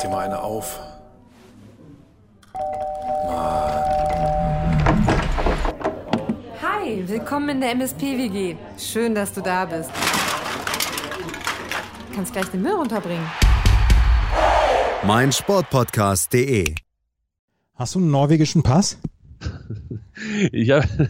dir mal eine auf. Hi, willkommen in der MSP-WG. Schön, dass du da bist. Du kannst gleich den Müll runterbringen. meinsportpodcast.de. Hast du einen norwegischen Pass? Ich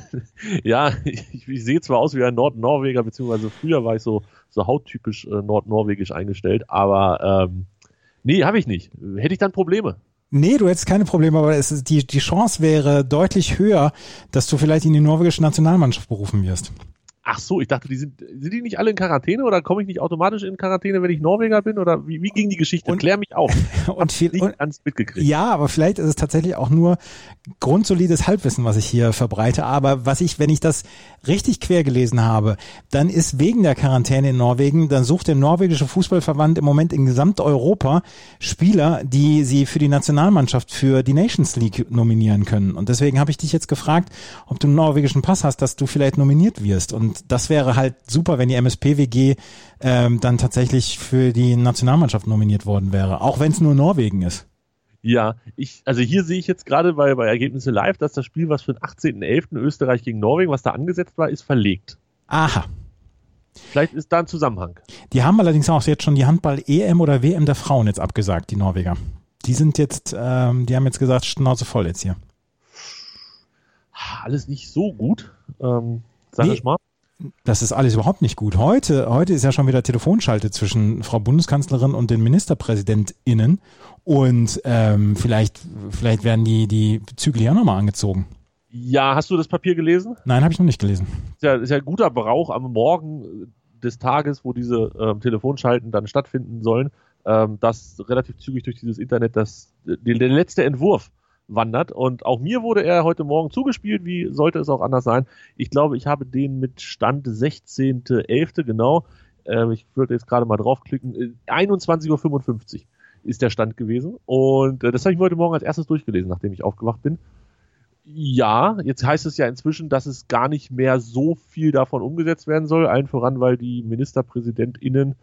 sehe zwar aus wie ein Nordnorweger, beziehungsweise früher war ich so hauttypisch nordnorwegisch eingestellt, aber nee, habe ich nicht. Hätte ich dann Probleme? Nee, du hättest keine Probleme, aber die Chance wäre deutlich höher, dass du vielleicht in die norwegische Nationalmannschaft berufen wirst. Ach so, ich dachte, sind die nicht alle in Quarantäne oder komme ich nicht automatisch in Quarantäne, wenn ich Norweger bin? Oder wie ging die Geschichte? Klär mich auf. Nicht ganz mitgekriegt. Ja, aber vielleicht ist es tatsächlich auch nur grundsolides Halbwissen, was ich hier verbreite. Aber wenn ich das richtig quer gelesen habe, dann ist wegen der Quarantäne in Norwegen, dann sucht der norwegische Fußballverband im Moment in Gesamteuropa Spieler, die sie für die Nationalmannschaft für die Nations League nominieren können. Und deswegen habe ich dich jetzt gefragt, ob du einen norwegischen Pass hast, dass du vielleicht nominiert wirst. Und das wäre halt super, wenn die MSP-WG dann tatsächlich für die Nationalmannschaft nominiert worden wäre, auch wenn es nur Norwegen ist. Ja, also hier sehe ich jetzt gerade bei Ergebnisse live, dass das Spiel, was für den 18.11. Österreich gegen Norwegen, was da angesetzt war, ist verlegt. Aha. Vielleicht ist da ein Zusammenhang. Die haben allerdings auch jetzt schon die Handball-EM oder WM der Frauen jetzt abgesagt, die Norweger. Die sind jetzt, die haben jetzt gesagt, Schnauze voll jetzt hier. Alles nicht so gut, sag ich mal. Das ist alles überhaupt nicht gut. Heute ist ja schon wieder Telefonschalte zwischen Frau Bundeskanzlerin und den MinisterpräsidentInnen und vielleicht werden die Zügel ja nochmal angezogen. Ja, hast du das Papier gelesen? Nein, habe ich noch nicht gelesen. Ist ja ein guter Brauch am Morgen des Tages, wo diese Telefonschalten dann stattfinden sollen, dass relativ zügig durch dieses Internet der letzte Entwurf wandert, und auch mir wurde er heute Morgen zugespielt, wie sollte es auch anders sein. Ich glaube, ich habe den mit Stand 16.11. genau, ich würde jetzt gerade mal draufklicken, 21.55 Uhr ist der Stand gewesen, und das habe ich mir heute Morgen als erstes durchgelesen, nachdem ich aufgewacht bin. Ja, jetzt heißt es ja inzwischen, dass es gar nicht mehr so viel davon umgesetzt werden soll, allen voran, weil die MinisterpräsidentInnen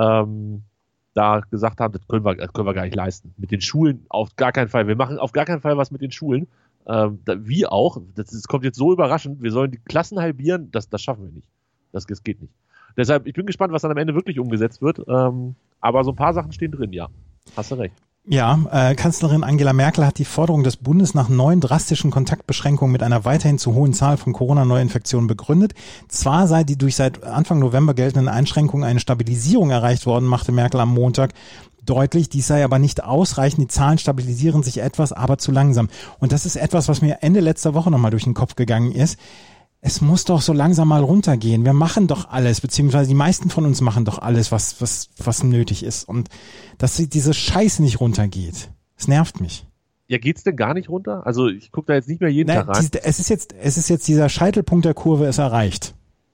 da gesagt haben, das können wir gar nicht leisten. Mit den Schulen auf gar keinen Fall. Wir machen auf gar keinen Fall was mit den Schulen. Wie auch, das kommt jetzt so überraschend, wir sollen die Klassen halbieren, das schaffen wir nicht. Das geht nicht. Deshalb, ich bin gespannt, was dann am Ende wirklich umgesetzt wird. Aber so ein paar Sachen stehen drin, ja. Hast du recht. Ja, Kanzlerin Angela Merkel hat die Forderung des Bundes nach neuen drastischen Kontaktbeschränkungen mit einer weiterhin zu hohen Zahl von Corona-Neuinfektionen begründet. Zwar sei die durch seit Anfang November geltenden Einschränkungen eine Stabilisierung erreicht worden, machte Merkel am Montag deutlich. Dies sei aber nicht ausreichend. Die Zahlen stabilisieren sich etwas, aber zu langsam. Und das ist etwas, was mir Ende letzter Woche nochmal durch den Kopf gegangen ist. Es muss doch so langsam mal runtergehen. Wir machen doch alles, beziehungsweise die meisten von uns machen doch alles, was nötig ist. Und dass diese Scheiße nicht runtergeht, es nervt mich. Ja, geht's denn gar nicht runter? Also ich gucke da jetzt nicht mehr jeden Tag rein. Es ist jetzt dieser Scheitelpunkt der Kurve ist erreicht.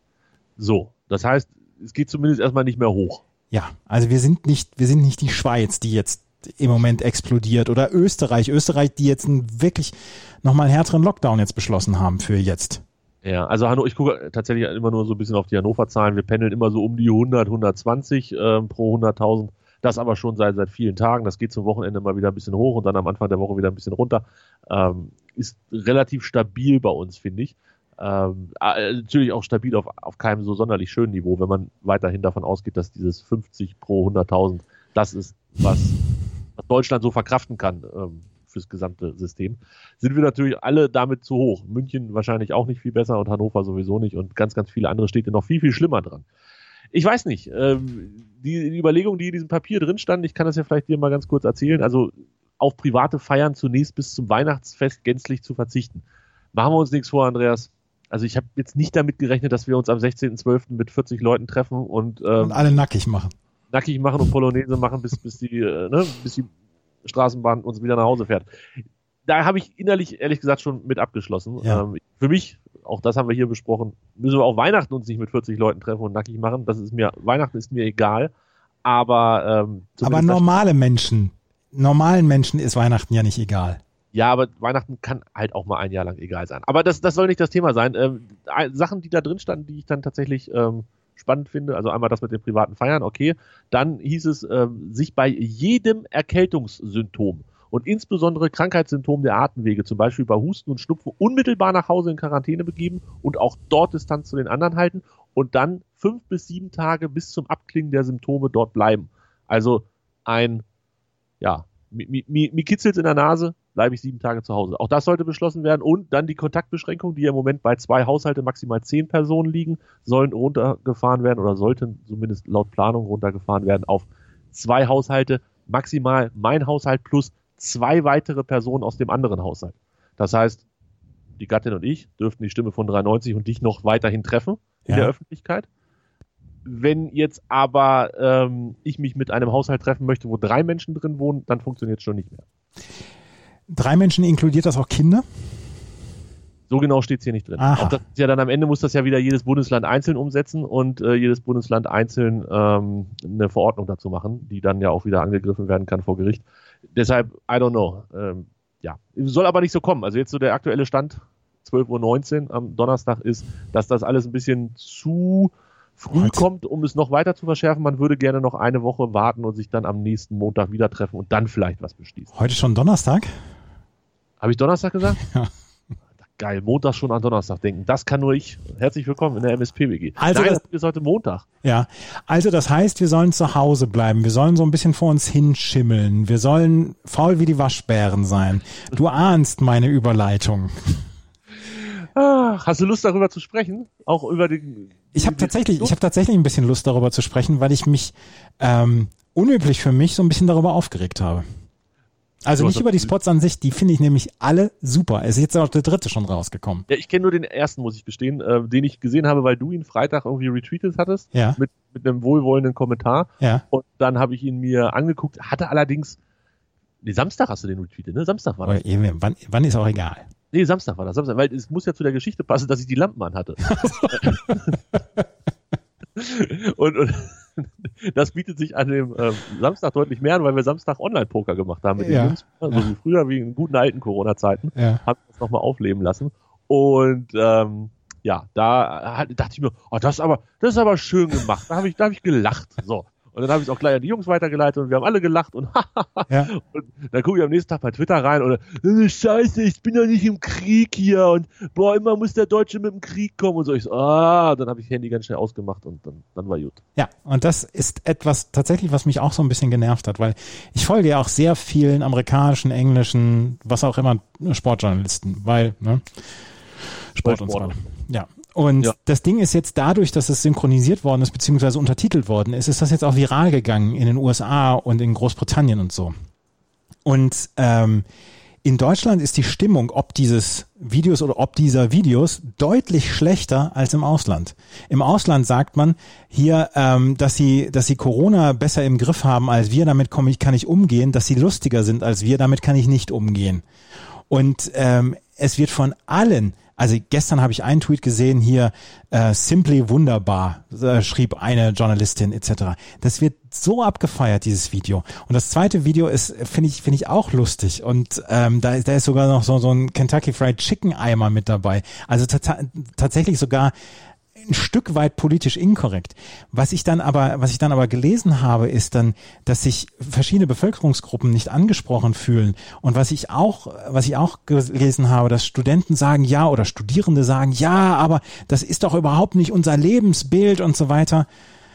So, das heißt, es geht zumindest erstmal nicht mehr hoch. Ja, also wir sind nicht die Schweiz, die jetzt im Moment explodiert, oder Österreich, die jetzt wirklich nochmal einen härteren Lockdown jetzt beschlossen haben für jetzt. Ja, also ich gucke tatsächlich immer nur so ein bisschen auf die Hannover-Zahlen. Wir pendeln immer so um die 100, 120 pro 100.000. Das aber schon seit vielen Tagen. Das geht zum Wochenende mal wieder ein bisschen hoch und dann am Anfang der Woche wieder ein bisschen runter. Ist relativ stabil bei uns, finde ich. Natürlich auch stabil auf keinem so sonderlich schönen Niveau, wenn man weiterhin davon ausgeht, dass dieses 50 pro 100.000 das ist, was Deutschland so verkraften kann. Fürs gesamte System, sind wir natürlich alle damit zu hoch. München wahrscheinlich auch nicht viel besser und Hannover sowieso nicht und ganz, ganz viele andere Städte noch viel, viel schlimmer dran. Ich weiß nicht, die Überlegung, die in diesem Papier drin stand, ich kann das ja vielleicht dir mal ganz kurz erzählen, also auf private Feiern zunächst bis zum Weihnachtsfest gänzlich zu verzichten. Machen wir uns nichts vor, Andreas. Also ich habe jetzt nicht damit gerechnet, dass wir uns am 16.12. mit 40 Leuten treffen und alle nackig machen. Und Polonaise machen, bis die Straßenbahn uns wieder nach Hause fährt. Da habe ich innerlich, ehrlich gesagt, schon mit abgeschlossen. Ja. Für mich, auch das haben wir hier besprochen, müssen wir auch Weihnachten uns nicht mit 40 Leuten treffen und nackig machen. Weihnachten ist mir egal. Aber normalen Menschen ist Weihnachten ja nicht egal. Ja, aber Weihnachten kann halt auch mal ein Jahr lang egal sein. Aber das soll nicht das Thema sein. Sachen, die da drin standen, die ich dann tatsächlich spannend finde, also einmal das mit den privaten Feiern, okay. Dann hieß es, sich bei jedem Erkältungssymptom und insbesondere Krankheitssymptom der Atemwege, zum Beispiel bei Husten und Schnupfen, unmittelbar nach Hause in Quarantäne begeben und auch dort Distanz zu den anderen halten und dann 5 bis 7 Tage bis zum Abklingen der Symptome dort bleiben. Also mir kitzelt's in der Nase, bleibe ich 7 Tage zu Hause. Auch das sollte beschlossen werden und dann die Kontaktbeschränkungen, die ja im Moment bei 2 Haushalte maximal 10 Personen liegen, sollen runtergefahren werden oder sollten zumindest laut Planung runtergefahren werden auf 2 Haushalte, maximal mein Haushalt plus 2 weitere Personen aus dem anderen Haushalt. Das heißt, die Gattin und ich dürften die Stimme von 93 und dich noch weiterhin treffen in der Öffentlichkeit. Wenn jetzt aber ich mich mit einem Haushalt treffen möchte, wo 3 Menschen drin wohnen, dann funktioniert es schon nicht mehr. 3 Menschen, inkludiert das auch Kinder? So genau steht es hier nicht drin. Auch das ist ja dann am Ende muss das ja wieder jedes Bundesland einzeln umsetzen und jedes Bundesland einzeln eine Verordnung dazu machen, die dann ja auch wieder angegriffen werden kann vor Gericht. Deshalb, I don't know. Soll aber nicht so kommen. Also jetzt so der aktuelle Stand, 12:19 Uhr am Donnerstag ist, dass das alles ein bisschen zu früh kommt, um es noch weiter zu verschärfen. Man würde gerne noch eine Woche warten und sich dann am nächsten Montag wieder treffen und dann vielleicht was beschließen. Heute schon Donnerstag? Habe ich Donnerstag gesagt? Ja. Geil, Montag schon an Donnerstag denken. Das kann nur ich. Herzlich willkommen in der MSP-WG. Also Nein, das ist heute Montag. Ja, also das heißt, wir sollen zu Hause bleiben. Wir sollen so ein bisschen vor uns hinschimmeln. Wir sollen faul wie die Waschbären sein. Du ahnst meine Überleitung. Hast du Lust, darüber zu sprechen? Auch über die... Ich habe tatsächlich ein bisschen Lust, darüber zu sprechen, weil ich mich unüblich für mich so ein bisschen darüber aufgeregt habe. Also nicht über die Spots an sich, die finde ich nämlich alle super. Es ist jetzt auch der 3. schon rausgekommen. Ja, ich kenne nur den ersten, muss ich gestehen, den ich gesehen habe, weil du ihn Freitag irgendwie retweetet hattest. Ja. Mit einem wohlwollenden Kommentar. Ja. Und dann habe ich ihn mir angeguckt, hatte allerdings... Nee, Samstag hast du den retweetet, ne? Samstag war das. Wann ist auch egal. Nee, Samstag war das. Samstag, weil es muss ja zu der Geschichte passen, dass ich die Lampen anhatte. und das bietet sich an dem Samstag deutlich mehr an, weil wir Samstag Online-Poker gemacht haben mit den Jungs. So wie früher, wie in guten alten Corona-Zeiten. Ja. Haben wir das nochmal aufleben lassen. Und da dachte ich mir, das ist aber schön gemacht. Da hab ich gelacht. So. Und dann habe ich es auch gleich an die Jungs weitergeleitet und wir haben alle gelacht und und dann gucke ich am nächsten Tag bei Twitter rein und Scheiße, ich bin ja nicht im Krieg hier und immer muss der Deutsche mit dem Krieg kommen und so. Ich so, dann habe ich das Handy ganz schnell ausgemacht und dann war gut. Ja, und das ist etwas tatsächlich, was mich auch so ein bisschen genervt hat, weil ich folge ja auch sehr vielen amerikanischen, englischen, was auch immer, Sportjournalisten, weil, Sport und so weiter. Ja. Und das Ding ist jetzt dadurch, dass es synchronisiert worden ist, beziehungsweise untertitelt worden ist das jetzt auch viral gegangen in den USA und in Großbritannien und so. Und in Deutschland ist die Stimmung ob dieses Videos oder ob dieser Videos deutlich schlechter als im Ausland. Im Ausland sagt man hier, dass sie Corona besser im Griff haben als wir, damit kann ich umgehen, dass sie lustiger sind als wir, damit kann ich nicht umgehen. Und es wird von allen, also gestern habe ich einen Tweet gesehen hier, simply wunderbar, schrieb eine Journalistin etc. Das wird so abgefeiert, dieses Video. Und das zweite Video ist, finde ich auch lustig. Und da ist sogar noch so ein Kentucky Fried Chicken Eimer mit dabei. Also tatsächlich sogar ein Stück weit politisch inkorrekt. Was ich dann aber gelesen habe, ist dann, dass sich verschiedene Bevölkerungsgruppen nicht angesprochen fühlen. Und was ich auch gelesen habe, dass Studenten sagen, ja, oder Studierende sagen, ja, aber das ist doch überhaupt nicht unser Lebensbild und so weiter.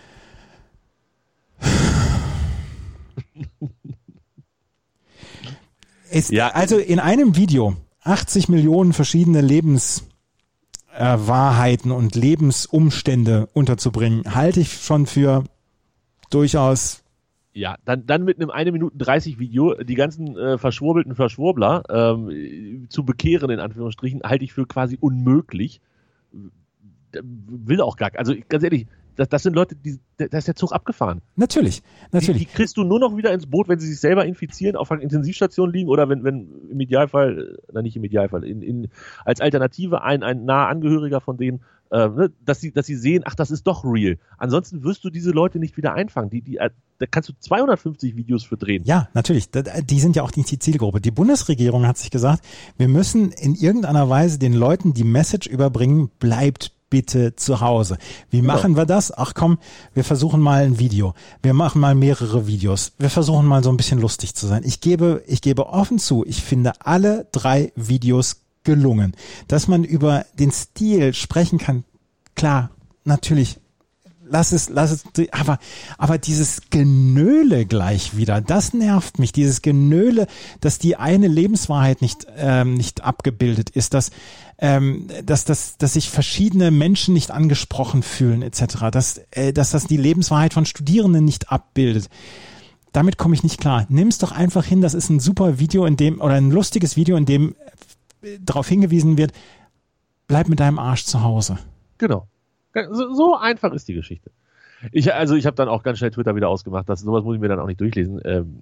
Also in einem Video 80 Millionen verschiedene Wahrheiten und Lebensumstände unterzubringen, halte ich schon für durchaus... Ja, dann mit einem 1 Minute 30 Video die ganzen verschwurbelten Verschwurbler zu bekehren, in Anführungsstrichen, halte ich für quasi unmöglich. Will auch gar, also ganz ehrlich, das sind Leute, da ist der Zug abgefahren. Natürlich. Die kriegst du nur noch wieder ins Boot, wenn sie sich selber infizieren, auf einer Intensivstation liegen oder wenn im Idealfall, nicht im Idealfall, als Alternative ein naher Angehöriger von denen, dass sie sehen, ach, das ist doch real. Ansonsten wirst du diese Leute nicht wieder einfangen. Da kannst du 250 Videos für drehen. Ja, natürlich. Die sind ja auch nicht die Zielgruppe. Die Bundesregierung hat sich gesagt, wir müssen in irgendeiner Weise den Leuten die Message überbringen, bleibt bitte zu Hause. Wie machen wir das? Ach komm, wir versuchen mal ein Video. Wir machen mal mehrere Videos. Wir versuchen mal so ein bisschen lustig zu sein. Ich gebe offen zu, ich finde alle 3 Videos gelungen. Dass man über den Stil sprechen kann, klar, natürlich. Lass es, aber dieses Genöle gleich wieder, das nervt mich, dieses Genöle, dass die eine Lebenswahrheit nicht abgebildet ist, dass sich verschiedene Menschen nicht angesprochen fühlen, etc., dass das die Lebenswahrheit von Studierenden nicht abbildet. Damit komme ich nicht klar. Nimm's doch einfach hin, das ist ein super Video, oder ein lustiges Video, in dem darauf hingewiesen wird, bleib mit deinem Arsch zu Hause. Genau. So einfach ist die Geschichte. Ich habe dann auch ganz schnell Twitter wieder ausgemacht. Sowas muss ich mir dann auch nicht durchlesen.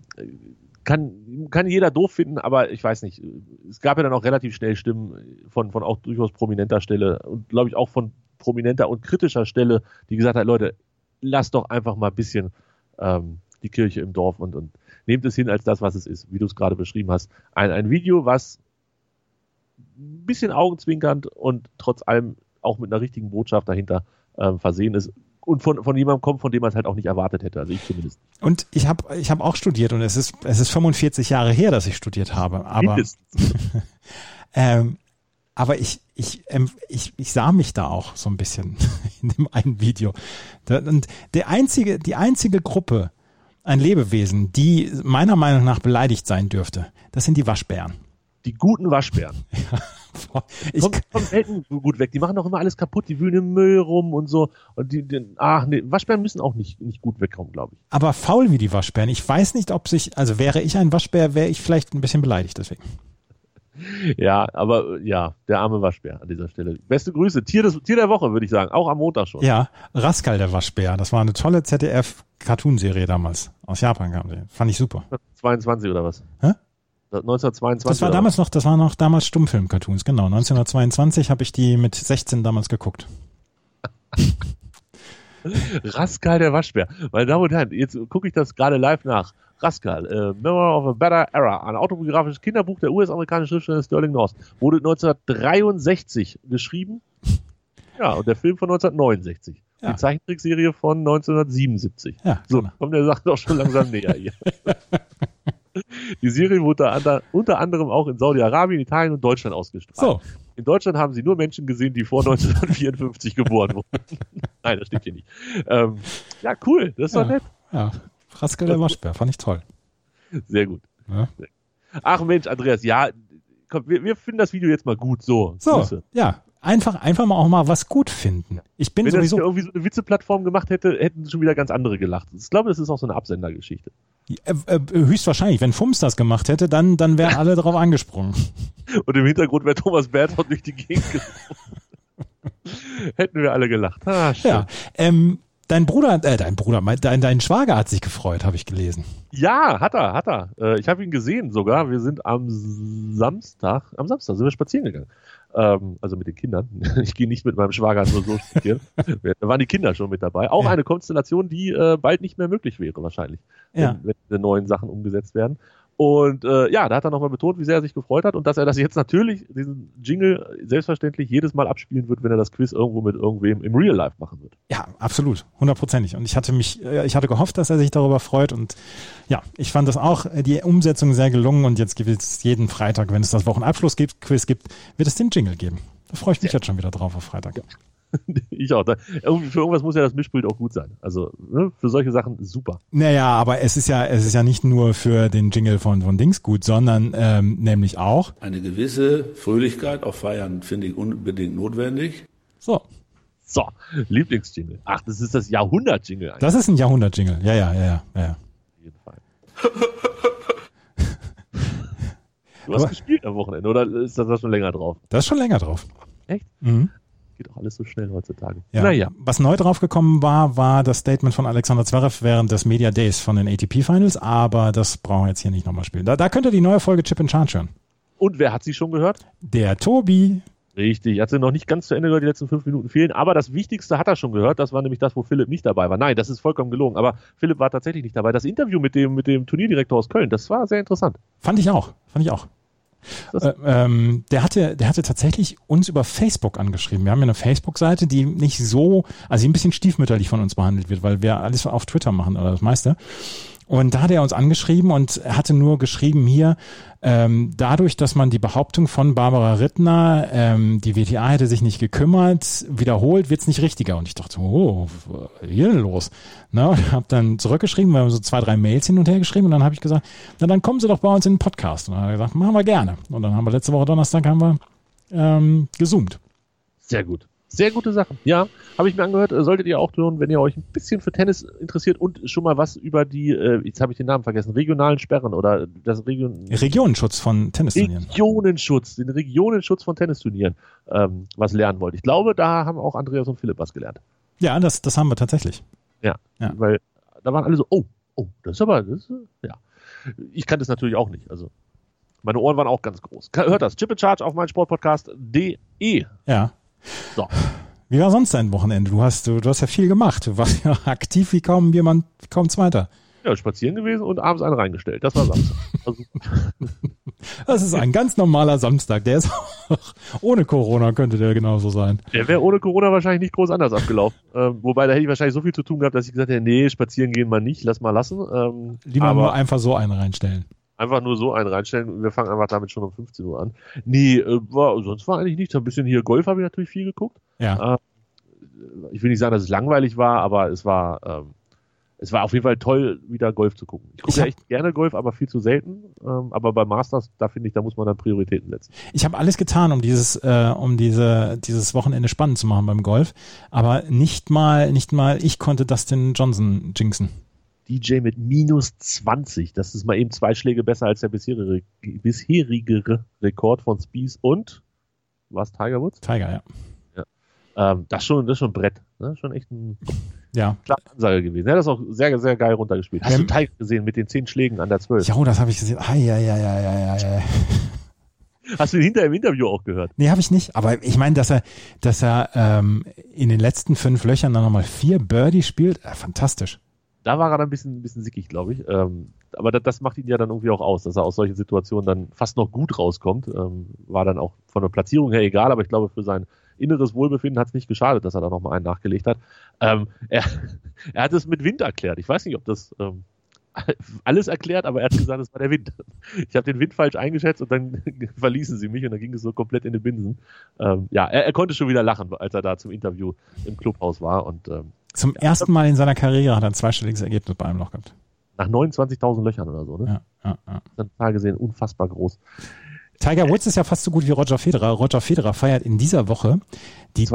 Kann jeder doof finden, aber ich weiß nicht. Es gab ja dann auch relativ schnell Stimmen von auch durchaus prominenter Stelle und glaube ich auch von prominenter und kritischer Stelle, die gesagt hat, Leute, lasst doch einfach mal ein bisschen die Kirche im Dorf und nehmt es hin als das, was es ist, wie du es gerade beschrieben hast. Ein Video, was ein bisschen augenzwinkernd und trotz allem auch mit einer richtigen Botschaft dahinter versehen ist und von jemandem kommt, von dem man es halt auch nicht erwartet hätte, also ich zumindest. Und ich hab auch studiert und es ist 45 Jahre her, dass ich studiert habe, aber aber ich sah mich da auch so ein bisschen in dem einen Video. Und die einzige Gruppe, ein Lebewesen, die meiner Meinung nach beleidigt sein dürfte, das sind die Waschbären. Die guten Waschbären. Ja. Kommt selten gut weg. Die machen doch immer alles kaputt, die wühlen im Müll rum und so. Und Waschbären müssen auch nicht gut wegkommen, glaube ich. Aber faul wie die Waschbären. Ich weiß nicht, also wäre ich ein Waschbär, wäre ich vielleicht ein bisschen beleidigt deswegen. Ja, aber ja, der arme Waschbär an dieser Stelle. Beste Grüße. Tier der Woche, würde ich sagen. Auch am Montag schon. Ja, Rascal der Waschbär. Das war eine tolle ZDF-Cartoon-Serie damals. Aus Japan kam sie. Fand ich super. 22 oder was? Hä? 1922. Das waren noch damals Stummfilm-Cartoons, genau. 1922 habe ich die mit 16 damals geguckt. Rascal der Waschbär. Meine Damen und Herren, jetzt gucke ich das gerade live nach. Rascal, Memoir of a Better Era, ein autobiografisches Kinderbuch der US-amerikanischen Schriftsteller Sterling North, wurde 1963 geschrieben. Ja, und der Film von 1969. Ja. Die Zeichentrickserie von 1977. Ja, so, genau. Kommt der Sache doch schon langsam näher hier. Die Serie wurde unter anderem auch in Saudi-Arabien, Italien und Deutschland ausgestrahlt. So. In Deutschland haben sie nur Menschen gesehen, die vor 1954 geboren wurden. Nein, das stimmt hier nicht. Ja, cool, das ist doch nett. Ja, Rascal der Waschbär, fand ich toll. Sehr gut. Ja. Ach Mensch, Andreas, ja, komm, wir finden das Video jetzt mal gut. So, ja. Einfach mal was gut finden. Wenn das irgendwie so eine Witzeplattform gemacht hätte, hätten schon wieder ganz andere gelacht. Ich glaube, das ist auch so eine Absendergeschichte. Höchstwahrscheinlich. Wenn Fums das gemacht hätte, dann wären alle drauf angesprungen. Und im Hintergrund wäre Thomas Berthold durch die Gegend gelaufen. Hätten wir alle gelacht. Ah, schön. Ja. Dein Schwager hat sich gefreut, habe ich gelesen. Ja, hat er. Ich habe ihn gesehen sogar. Wir sind am Samstag sind wir spazieren gegangen. Also mit den Kindern. Ich gehe nicht mit meinem Schwager nur so spazieren. Da waren die Kinder schon mit dabei. Auch eine Konstellation, die bald nicht mehr möglich wäre wahrscheinlich, wenn die neuen Sachen umgesetzt werden. Und da hat er nochmal betont, wie sehr er sich gefreut hat und dass er das jetzt natürlich, diesen Jingle, selbstverständlich jedes Mal abspielen wird, wenn er das Quiz irgendwo mit irgendwem im Real Life machen wird. Ja, absolut, 100%ig. Und ich hatte gehofft, dass er sich darüber freut und ja, ich fand das auch, die Umsetzung sehr gelungen und jetzt gibt es jeden Freitag, wenn es das Wochenabschluss-Quiz gibt, wird es den Jingle geben. Da freue ich mich jetzt schon wieder drauf auf Freitag. Ja. Ich auch. Für irgendwas muss ja das Mischpult auch gut sein. Also für solche Sachen super. Naja, aber es ist ja nicht nur für den Jingle von Dings gut, sondern nämlich auch eine gewisse Fröhlichkeit auf Feiern finde ich unbedingt notwendig. So, Lieblingsjingle. Ach, das ist das Jahrhundert-Jingle eigentlich. Das ist ein Jahrhundert-Jingle. Ja. Auf jeden Fall. Du hast gespielt am Wochenende, oder ist das schon länger drauf? Das ist schon länger drauf. Echt? Mhm. Geht auch alles so schnell heutzutage. Ja. Naja. Was neu draufgekommen war das Statement von Alexander Zverev während des Media Days von den ATP Finals, aber das brauchen wir jetzt hier nicht nochmal spielen. Da könnt ihr die neue Folge Chip and Charge hören. Und wer hat sie schon gehört? Der Tobi. Richtig, er hat sie noch nicht ganz zu Ende gehört, die letzten 5 Minuten fehlen, aber das Wichtigste hat er schon gehört, das war nämlich das, wo Philipp nicht dabei war. Nein, das ist vollkommen gelogen, aber Philipp war tatsächlich nicht dabei. Das Interview mit dem Turnierdirektor aus Köln, das war sehr interessant. Fand ich auch. Der hatte tatsächlich uns über Facebook angeschrieben. Wir haben ja eine Facebook-Seite, die nicht so, also die ein bisschen stiefmütterlich von uns behandelt wird, weil wir alles auf Twitter machen oder das meiste. Und da hat er uns angeschrieben und hatte nur geschrieben hier, dadurch, dass man die Behauptung von Barbara Rittner, die WTA hätte sich nicht gekümmert, wiederholt, wird's nicht richtiger. Und ich dachte, oh, was ist hier denn los? Na, und habe dann zurückgeschrieben, wir haben so 2, 3 Mails hin und her geschrieben und dann habe ich gesagt, na dann kommen Sie doch bei uns in den Podcast. Und dann hat er gesagt, machen wir gerne. Und dann haben wir letzte Woche Donnerstag gezoomt. Sehr gut. Sehr gute Sachen. Ja, habe ich mir angehört. Solltet ihr auch hören, wenn ihr euch ein bisschen für Tennis interessiert und schon mal was über die, jetzt habe ich den Namen vergessen, regionalen Sperren oder das Regionenschutz von Tennisturnieren. Den Regionenschutz von Tennisturnieren was lernen wollt. Ich glaube, da haben auch Andreas und Philipp was gelernt. Ja, das haben wir tatsächlich. Ja, weil da waren alle so, das ist aber, ja. Ich kannte es natürlich auch nicht. Also meine Ohren waren auch ganz groß. Hört das, Chip in Charge auf meinsportpodcast.de. Ja. So. Wie war sonst dein Wochenende? Du hast ja viel gemacht. Du warst ja aktiv wie kaum Zweiter. Ja, spazieren gewesen und abends einen reingestellt. Das war Samstag. Also, das ist ein ganz normaler Samstag. Der ist auch ohne Corona könnte der genauso sein. Der wäre ohne Corona wahrscheinlich nicht groß anders abgelaufen. Wobei, da hätte ich wahrscheinlich so viel zu tun gehabt, dass ich gesagt hätte, nee, spazieren gehen mal nicht, lass mal lassen. Lieber nur einfach so einen reinstellen. Einfach nur so einen reinstellen. Wir fangen einfach damit schon um 15 Uhr an. Nee, sonst war eigentlich nichts. Ein bisschen hier Golf habe ich natürlich viel geguckt. Ja. Ich will nicht sagen, dass es langweilig war, aber es war auf jeden Fall toll, wieder Golf zu gucken. Ich gucke ja echt gerne Golf, aber viel zu selten. Aber bei Masters, da finde ich, da muss man dann Prioritäten setzen. Ich habe alles getan, um dieses Wochenende spannend zu machen beim Golf. Aber nicht mal ich konnte Dustin Johnson jinxen. DJ mit -20. Das ist mal eben 2 Schläge besser als der bisherige Rekord von Spieth und was, Tiger Woods? Tiger, ja. Das ist schon ein Brett. Ne? Schon echt ein klare Ansage gewesen. Ja, das ist auch sehr, sehr geil runtergespielt. Hast du Tiger gesehen mit den 10 Schlägen an der 12? Ja, das habe ich gesehen. Ja. Hast du ihn hinterher im Interview auch gehört? Nee, habe ich nicht. Aber ich meine, dass er in den letzten 5 Löchern dann nochmal 4 Birdie spielt, fantastisch. Da war er dann ein bisschen sickig, glaube ich. Aber das macht ihn ja dann irgendwie auch aus, dass er aus solchen Situationen dann fast noch gut rauskommt. War dann auch von der Platzierung her egal, aber ich glaube, für sein inneres Wohlbefinden hat es nicht geschadet, dass er da nochmal einen nachgelegt hat. Er hat es mit Wind erklärt. Ich weiß nicht, ob das alles erklärt, aber er hat gesagt, es war der Wind. Ich habe den Wind falsch eingeschätzt und dann verließen sie mich und dann ging es so komplett in den Binsen. Er konnte schon wieder lachen, als er da zum Interview im Clubhaus war und zum ersten Mal in seiner Karriere hat er ein zweistelliges Ergebnis bei einem Loch gehabt. Nach 29.000 Löchern oder so, ne? Ja. Dann Zahl gesehen, unfassbar groß. Tiger Woods ist ja fast so gut wie Roger Federer. Roger Federer feiert in dieser Woche die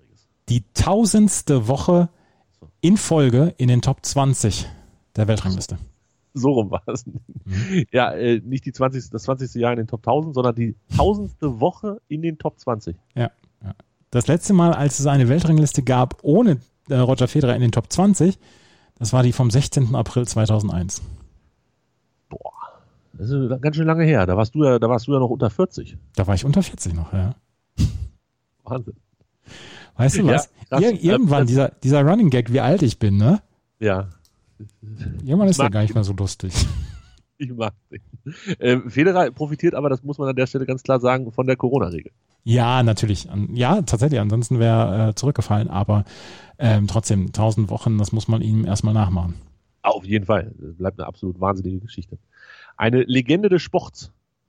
1000. Woche in Folge in den Top 20 der Weltrangliste. So rum war es. Ja, nicht das 20. Jahr in den Top 1000, sondern die 1000. Woche in den Top 20. Ja. Das letzte Mal, als es eine Weltrangliste gab ohne Roger Federer in den Top 20, das war die vom 16. April 2001. Boah, das ist ganz schön lange her. Da warst du ja noch unter 40. Da war ich unter 40 noch, ja. Wahnsinn. Weißt du was? Ja, irgendwann, dieser Running Gag, wie alt ich bin, ne? Ja. Irgendwann ist der gar nicht mehr so lustig. Ich mag den. Federer profitiert aber, das muss man an der Stelle ganz klar sagen, von der Corona-Regel. Ja, natürlich. Ja, tatsächlich. Ansonsten wäre er zurückgefallen. Aber trotzdem, 1000 Wochen, das muss man ihm erstmal nachmachen. Auf jeden Fall. Das bleibt eine absolut wahnsinnige Geschichte. Eine Legende des Sports.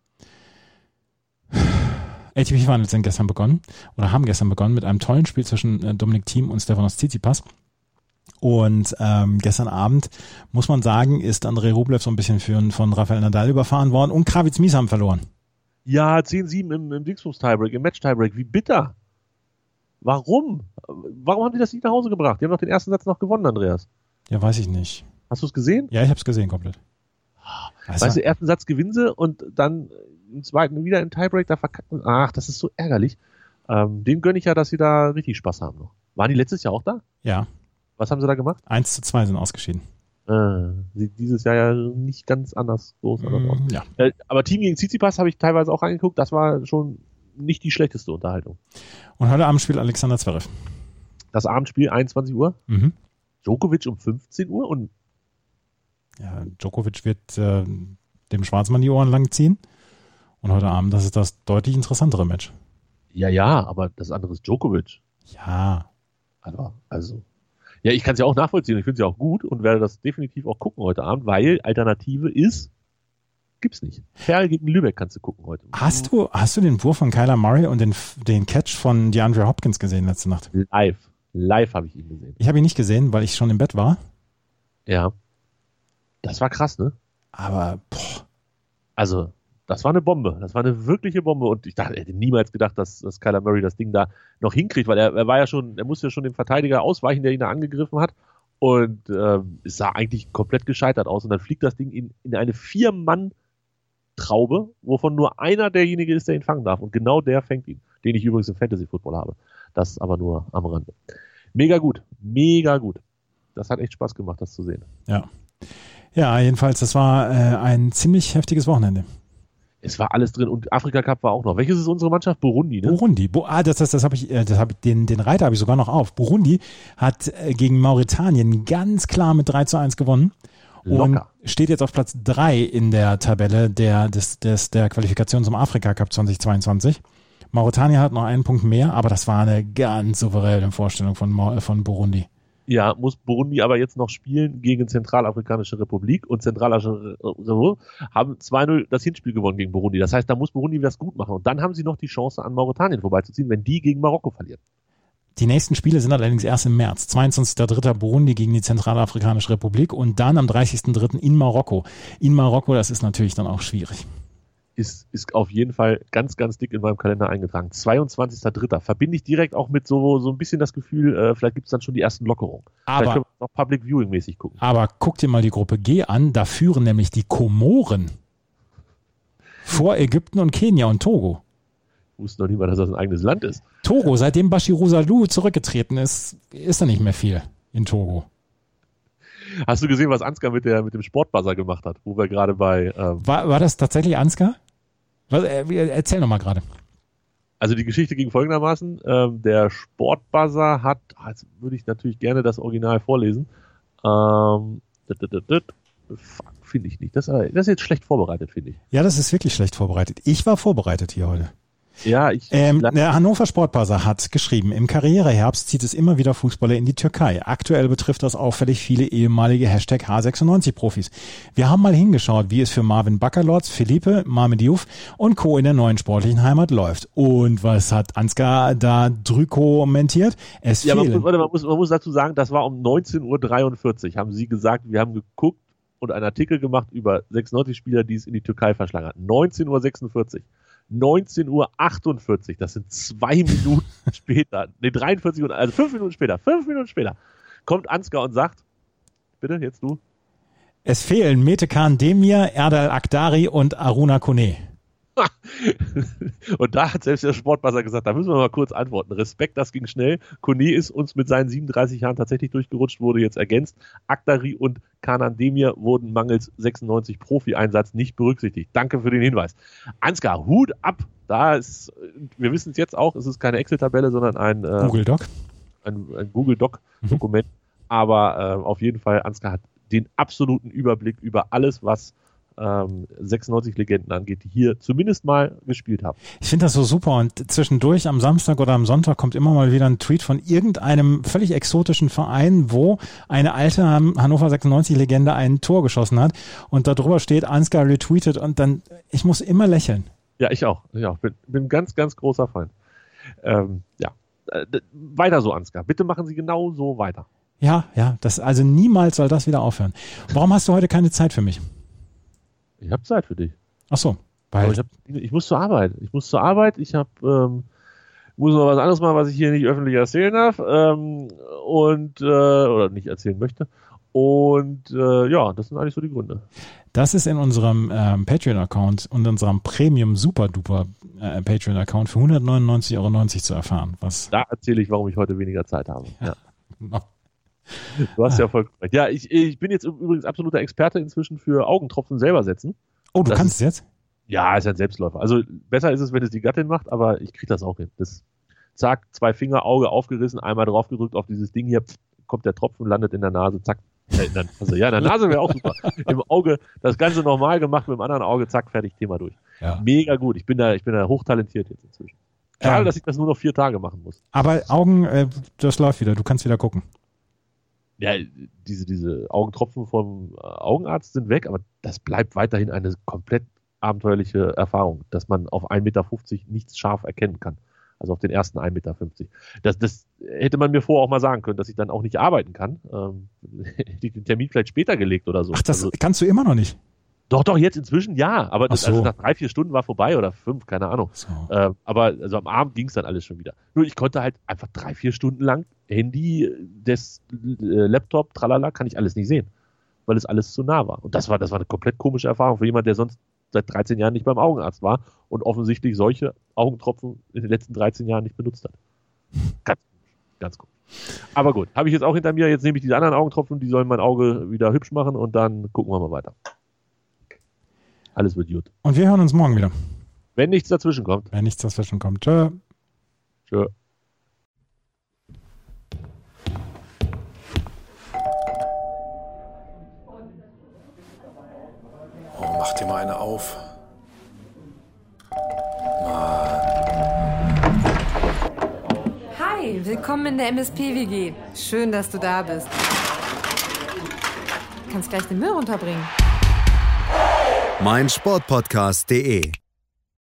ATP-Finals sind gestern begonnen oder haben gestern begonnen mit einem tollen Spiel zwischen Dominic Thiem und Stefanos Tsitsipas. Und gestern Abend, muss man sagen, ist Andrei Rublev so ein bisschen von Rafael Nadal überfahren worden und Kravitz Mies haben verloren. Ja, 10-7 im Dingsbums-Tiebreak, im Match-Tiebreak. Wie bitter. Warum? Warum haben die das nicht nach Hause gebracht? Die haben doch den ersten Satz noch gewonnen, Andreas. Ja, weiß ich nicht. Hast du es gesehen? Ja, ich habe es gesehen komplett. Weißt du, ersten Satz gewinnen sie und dann im zweiten wieder im Tiebreak da verkacken. Ach, das ist so ärgerlich. Denen gönne ich ja, dass sie da richtig Spaß haben noch. Waren die letztes Jahr auch da? Ja. Was haben sie da gemacht? 1-2 sind ausgeschieden. Sieht dieses Jahr ja nicht ganz anders aus. Ja. Aber Team gegen Tsitsipas habe ich teilweise auch angeguckt. Das war schon nicht die schlechteste Unterhaltung. Und heute Abend spielt Alexander Zverev. Das Abendspiel 21 Uhr. Mhm. Djokovic um 15 Uhr und ja, Djokovic wird dem Schwarzmann die Ohren lang ziehen Und heute Abend, das ist das deutlich interessantere Match. Ja, aber das andere ist Djokovic. Ja. Also. Ja, ich kann es ja auch nachvollziehen. Ich finde es ja auch gut und werde das definitiv auch gucken heute Abend, weil Alternative gibt's nicht. Ferl gegen Lübeck kannst du gucken heute. Hast du den Wurf von Kyler Murray und den Catch von DeAndre Hopkins gesehen letzte Nacht? Live habe ich ihn gesehen. Ich habe ihn nicht gesehen, weil ich schon im Bett war. Ja. Das war krass, ne? Aber, Also, das war eine Bombe. Das war eine wirkliche Bombe. Und ich hätte niemals gedacht, dass Kyler Murray das Ding da noch hinkriegt, weil er musste ja schon dem Verteidiger ausweichen, der ihn da angegriffen hat. Und es sah eigentlich komplett gescheitert aus. Und dann fliegt das Ding in eine 4-Mann-Traube, wovon nur einer derjenige ist, der ihn fangen darf. Und genau der fängt ihn. Den ich übrigens im Fantasy-Football habe. Das aber nur am Rande. Mega gut. Mega gut. Das hat echt Spaß gemacht, das zu sehen. Ja. Ja, jedenfalls, das war ein ziemlich heftiges Wochenende. Es war alles drin und Afrika Cup war auch noch. Welches ist unsere Mannschaft? Burundi, ne? Burundi. Den Reiter habe ich sogar noch auf. Burundi hat gegen Mauretanien ganz klar mit 3:1 gewonnen. Locker. Und steht jetzt auf Platz 3 in der Tabelle der Qualifikation zum Afrika Cup 2022. Mauretanien hat noch einen Punkt mehr, aber das war eine ganz souveräne Vorstellung von Burundi. Ja, muss Burundi aber jetzt noch spielen gegen Zentralafrikanische Republik und Zentralafrikanische Republik haben 2:0 das Hinspiel gewonnen gegen Burundi. Das heißt, da muss Burundi das gut machen und dann haben sie noch die Chance, an Mauretanien vorbeizuziehen, wenn die gegen Marokko verlieren. Die nächsten Spiele sind allerdings erst im März. 22.03. Burundi gegen die Zentralafrikanische Republik und dann am 30.03. in Marokko. In Marokko, das ist natürlich dann auch schwierig. Ist auf jeden Fall ganz, ganz dick in meinem Kalender eingetragen. 22.03. Verbinde ich direkt auch mit so ein bisschen das Gefühl, vielleicht gibt es dann schon die ersten Lockerungen. Vielleicht können wir auch Public Viewing mäßig gucken. Aber guck dir mal die Gruppe G an, da führen nämlich die Komoren vor Ägypten und Kenia und Togo. Ich wusste noch nie mal, dass das ein eigenes Land ist. Togo, seitdem Bashirou Salou zurückgetreten ist da nicht mehr viel in Togo. Hast du gesehen, was Ansgar mit dem Sportbuzzer gemacht hat, wo wir gerade bei... War das tatsächlich Ansgar? Erzähl noch mal gerade. Also die Geschichte ging folgendermaßen. Der Sportbuzzer hat, jetzt würde ich natürlich gerne das Original vorlesen. Finde ich nicht. Das ist jetzt schlecht vorbereitet, finde ich. Ja, das ist wirklich schlecht vorbereitet. Ich war vorbereitet hier heute. Ja, der Hannover Sportbuzzer hat geschrieben, im Karriereherbst zieht es immer wieder Fußballer in die Türkei. Aktuell betrifft das auffällig viele ehemalige #H96-Profis. Wir haben mal hingeschaut, wie es für Marvin Bakalotz, Felipe, Mehmet Diouf und Co. in der neuen sportlichen Heimat läuft. Und was hat Ansgar da kommentiert? Man muss dazu sagen, das war um 19:43 Uhr, haben sie gesagt, wir haben geguckt und einen Artikel gemacht über 96-Spieler, die es in die Türkei verschlagen hat. 19:46 Uhr. 19:48 Uhr, das sind 2 Minuten später, 43 Minuten, also 5 Minuten später, kommt Ansgar und sagt, bitte, jetzt du. Es fehlen Metekan Demir, Erdal Akdari und Aruna Kone. Und da hat selbst der Sportbuzzer gesagt, da müssen wir mal kurz antworten. Respekt, das ging schnell. Kone ist uns mit seinen 37 Jahren tatsächlich durchgerutscht, wurde jetzt ergänzt. Akdari und Kanan Demir wurden mangels 96 Profi-Einsatz nicht berücksichtigt. Danke für den Hinweis. Ansgar, Hut ab. Wir wissen es jetzt auch, es ist keine Excel-Tabelle, sondern ein Google Doc. Ein Google Doc-Dokument. Aber auf jeden Fall, Ansgar hat den absoluten Überblick über alles, was 96-Legenden angeht, die hier zumindest mal gespielt haben. Ich finde das so super und zwischendurch am Samstag oder am Sonntag kommt immer mal wieder ein Tweet von irgendeinem völlig exotischen Verein, wo eine alte Hannover 96-Legende ein Tor geschossen hat und darüber steht Ansgar retweetet und dann, ich muss immer lächeln. Ja, ich auch. Bin ganz, ganz großer Fan. Weiter so, Ansgar. Bitte machen Sie genau so weiter. Ja, also niemals soll das wieder aufhören. Warum hast du heute keine Zeit für mich? Ich habe Zeit für dich. Ach so. Ich muss zur Arbeit. Ich muss noch was anderes machen, was ich hier nicht öffentlich erzählen darf oder nicht erzählen möchte. Und das sind eigentlich so die Gründe. Das ist in unserem Patreon-Account und unserem Premium Super Duper Patreon-Account für 199,90 Euro zu erfahren. Da erzähle ich, warum ich heute weniger Zeit habe. Ja. Genau. Du hast ja vollkommen recht. Ja, ich bin jetzt übrigens absoluter Experte inzwischen für Augentropfen selber setzen. Oh, du kannst es jetzt? Ja, ist ja ein Selbstläufer. Also besser ist es, wenn es die Gattin macht, aber ich kriege das auch hin. Zack, 2 Finger, Auge aufgerissen, einmal draufgedrückt auf dieses Ding hier, kommt der Tropfen, landet in der Nase, zack, In der Nase wäre auch super. Im Auge das Ganze normal gemacht, mit dem anderen Auge, zack, fertig, Thema durch. Ja. Mega gut. Ich bin da hochtalentiert jetzt inzwischen. Schade, dass ich das nur noch 4 Tage machen muss. Aber Augen, das läuft wieder. Du kannst wieder gucken. Ja, diese Augentropfen vom Augenarzt sind weg, aber das bleibt weiterhin eine komplett abenteuerliche Erfahrung, dass man auf 1,50 Meter nichts scharf erkennen kann. Also auf den ersten 1,50 Meter. Das hätte man mir vorher auch mal sagen können, dass ich dann auch nicht arbeiten kann. Hätte ich den Termin vielleicht später gelegt oder so. Ach, das kannst du immer noch nicht? Doch, jetzt inzwischen ja. Aber also nach 3-4 Stunden war vorbei oder 5, keine Ahnung. So. Aber also am Abend ging es dann alles schon wieder. Nur ich konnte halt einfach 3-4 Stunden lang Handy, Laptop, tralala, kann ich alles nicht sehen. Weil es alles zu nah war. Und das war eine komplett komische Erfahrung für jemanden, der sonst seit 13 Jahren nicht beim Augenarzt war und offensichtlich solche Augentropfen in den letzten 13 Jahren nicht benutzt hat. Ganz komisch. Aber gut, habe ich jetzt auch hinter mir. Jetzt nehme ich diese anderen Augentropfen, die sollen mein Auge wieder hübsch machen und dann gucken wir mal weiter. Alles wird gut. Und wir hören uns morgen wieder. Wenn nichts dazwischen kommt. Tschö. Tschö. Oh, mach dir mal eine auf. Mann. Hi, willkommen in der MSP-WG. Schön, dass du da bist. Du kannst gleich den Müll runterbringen. meinsportpodcast.de